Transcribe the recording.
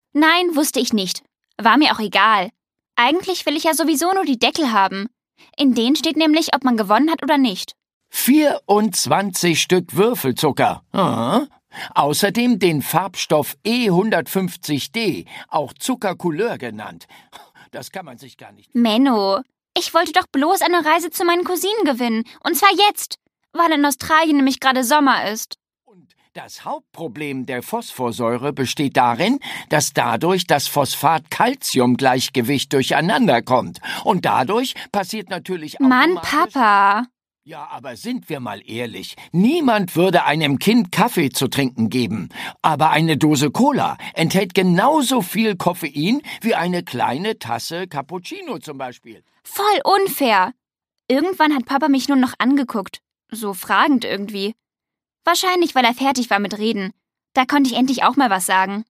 Nein, wusste ich nicht. War mir auch egal. Eigentlich will ich ja sowieso nur die Deckel haben. In denen steht nämlich, ob man gewonnen hat oder nicht. 24 Stück Würfelzucker. Aha. Außerdem den Farbstoff E150D, auch Zuckercouleur genannt. Das kann man sich gar nicht... Menno, ich wollte doch bloß eine Reise zu meinen Cousinen gewinnen. Und zwar jetzt, weil in Australien nämlich gerade Sommer ist. Und das Hauptproblem der Phosphorsäure besteht darin, dass dadurch das Phosphat-Calcium-Gleichgewicht durcheinander kommt. Und dadurch passiert natürlich Mann, automatisch... Papa. Ja, aber sind wir mal ehrlich, niemand würde einem Kind Kaffee zu trinken geben. Aber eine Dose Cola enthält genauso viel Koffein wie eine kleine Tasse Cappuccino zum Beispiel. Voll unfair. Irgendwann hat Papa mich nur noch angeguckt. So fragend irgendwie. Wahrscheinlich, weil er fertig war mit Reden. Da konnte ich endlich auch mal was sagen.